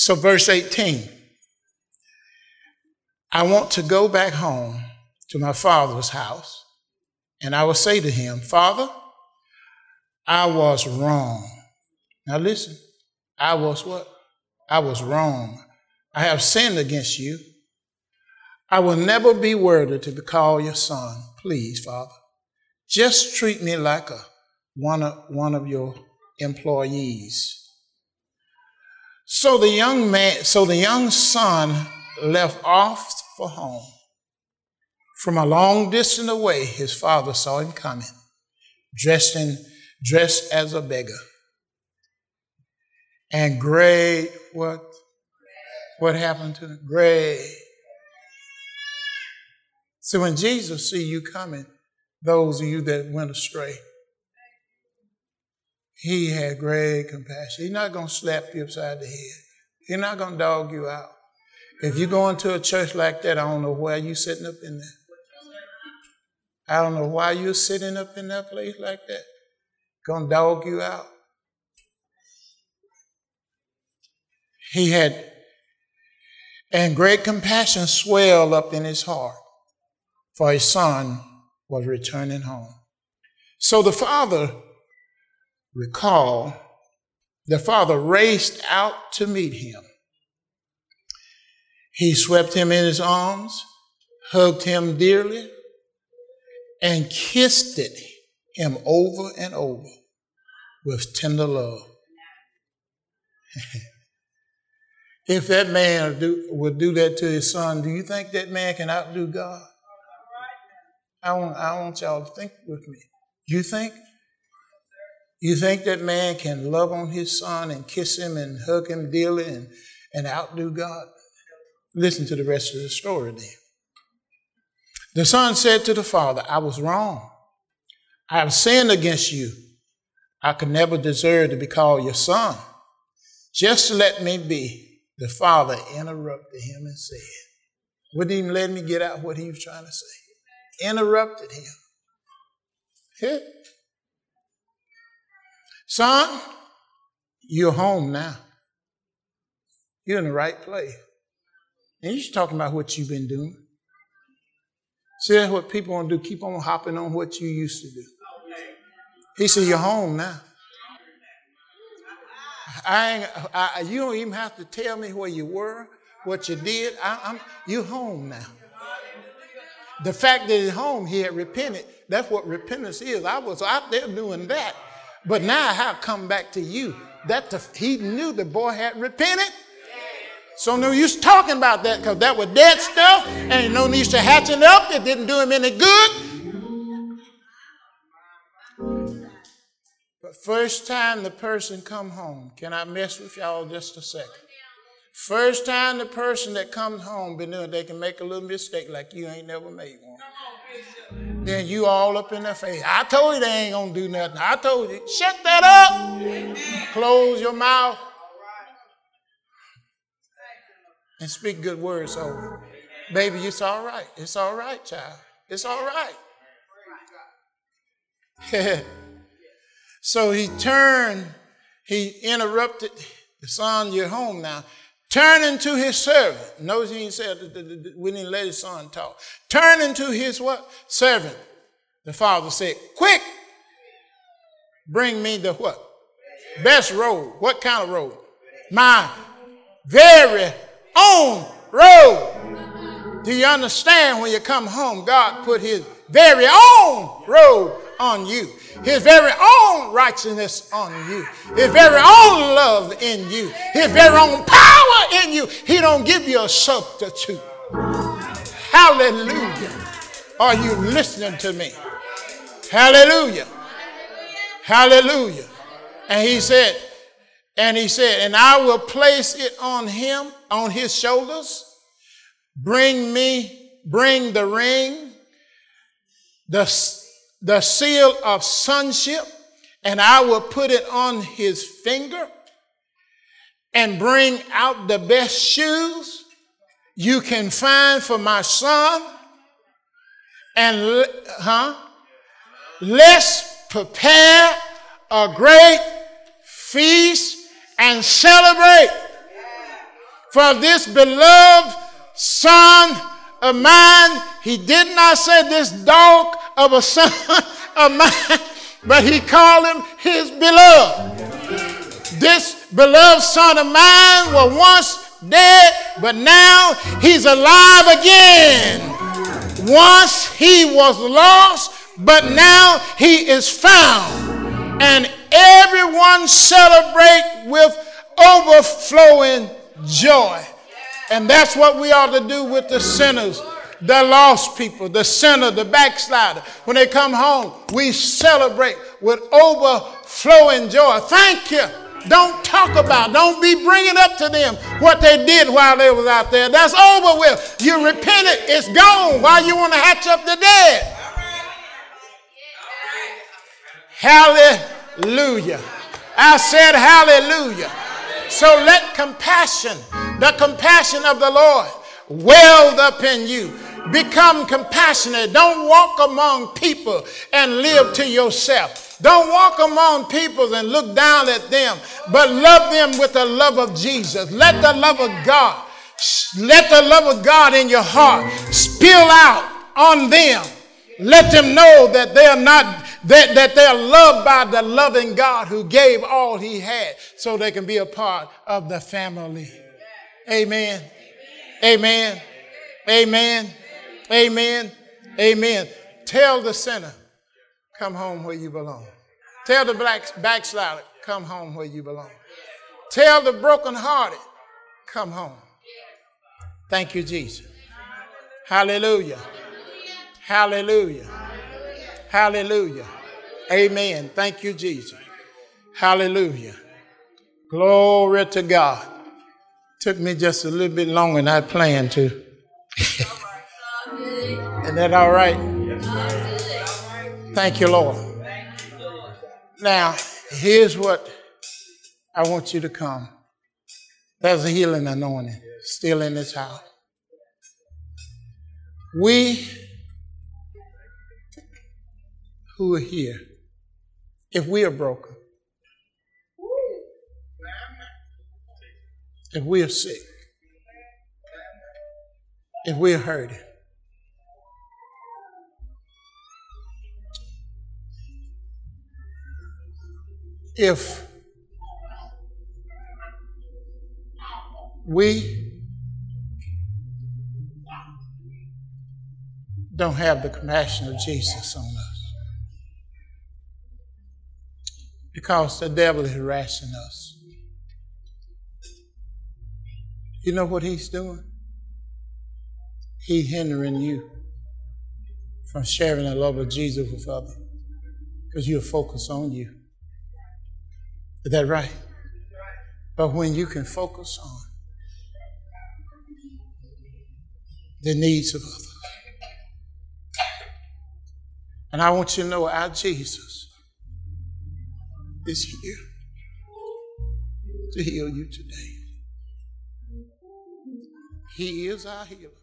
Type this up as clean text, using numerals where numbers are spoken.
So verse 18, I want to go back home to my father's house, and I will say to him, Father, I was wrong. Now listen, I was what? I was wrong. I have sinned against you. I will never be worthy to be called your son. Please, Father, just treat me like one of your employees. So the young son left off for home. From a long distance away, his father saw him coming, dressed as a beggar. And great, what happened to him? Great. So when Jesus see you coming, those of you that went astray, he had great compassion. He's not going to slap you upside the head. He's not going to dog you out. If you go into a church like that, I don't know why you're sitting up in there. I don't know why you're sitting up in that place like that. Going to dog you out. And great compassion swelled up in his heart, for his son was returning home. So the father raced out to meet him. He swept him in his arms, hugged him dearly, and kissed him over and over with tender love. If that man would do that to his son, do you think that man can outdo God? I want y'all to think with me. You think that man can love on his son and kiss him and hug him dearly and outdo God? Listen to the rest of the story then. The son said to the father, I was wrong. I have sinned against you. I could never deserve to be called your son. Just let me be. The father interrupted him and said, wouldn't even let me get out what he was trying to say. Interrupted him. Hey. Son, you're home now. You're in the right place. And you're talking about what you've been doing. See, that's what people want to do. Keep on hopping on what you used to do. He said, you're home now. You don't even have to tell me where you were, what you did. You're home now. The fact that he's home, he had repented. That's what repentance is. I was out there doing that. But now I have come back to you. He knew the boy had repented. So no use talking about that because that was dead stuff. And no use to hatching up. It didn't do him any good. But first time the person come home, can I mess with y'all just a second? First time the person that comes home, they can make a little mistake like you ain't never made one. Then you all up in their face. I told you they ain't going to do nothing. I told you. Shut that up. Amen. Close your mouth. And speak good words over it. Baby, it's all right. It's all right, child. It's all right. So he interrupted the son, you're home now. Turning to his servant. Notice he said we didn't let his son talk. Turning to his what? Servant. The father said, quick, bring me the what? Best robe. What kind of robe? My very own robe. Do you understand when you come home, God put his very own robe on you. His very own righteousness on you. His very own love in you. His very own power in you. He don't give you a substitute. Hallelujah. Are you listening to me? Hallelujah. Hallelujah. And he said, and I will place it on him, on his shoulders. Bring the ring, the seal of sonship, and I will put it on his finger, and bring out the best shoes you can find for my son, and let's prepare a great feast and celebrate. For this beloved son of mine, he did not say this dog of a son of mine, but he called him his beloved. This beloved son of mine was once dead, but now he's alive again. Once he was lost, but now he is found. And everyone celebrate with overflowing joy. And that's what we ought to do with the sinners, the lost people, the sinner, the backslider. When they come home, we celebrate with overflowing joy. Thank you. Don't talk about, don't be bringing up to them what they did while they was out there. That's over with. You repented, it's gone. Why you want to hatch up the dead? Hallelujah. I said hallelujah. So let compassion, the compassion of the Lord, welled up in you. Become compassionate. Don't walk among people and live to yourself. Don't walk among people and look down at them, but love them with the love of Jesus. Let the love of God in your heart spill out on them. Let them know that they are not, that they are loved by the loving God who gave all he had so they can be a part of the family. Amen. Amen. Amen. Amen. Amen. Tell the sinner, come home where you belong. Tell the backslider, come home where you belong. Tell the brokenhearted, come home. Thank you, Jesus. Hallelujah. Hallelujah. Hallelujah. Amen. Thank you, Jesus. Hallelujah. Glory to God. Took me just a little bit longer than I planned to. Isn't that all right? Thank you, Lord. Now, here's what I want you to come. There's a healing anointing still in this house. We who are here, if we are broken, if we are sick, if we are hurting, if we don't have the compassion of Jesus on us, because the devil is harassing us. You know what he's doing? He's hindering you from sharing the love of Jesus with others because you're focused on you. Is that right? But when you can focus on the needs of others. And I want you to know our Jesus is here to heal you today. He is our healer.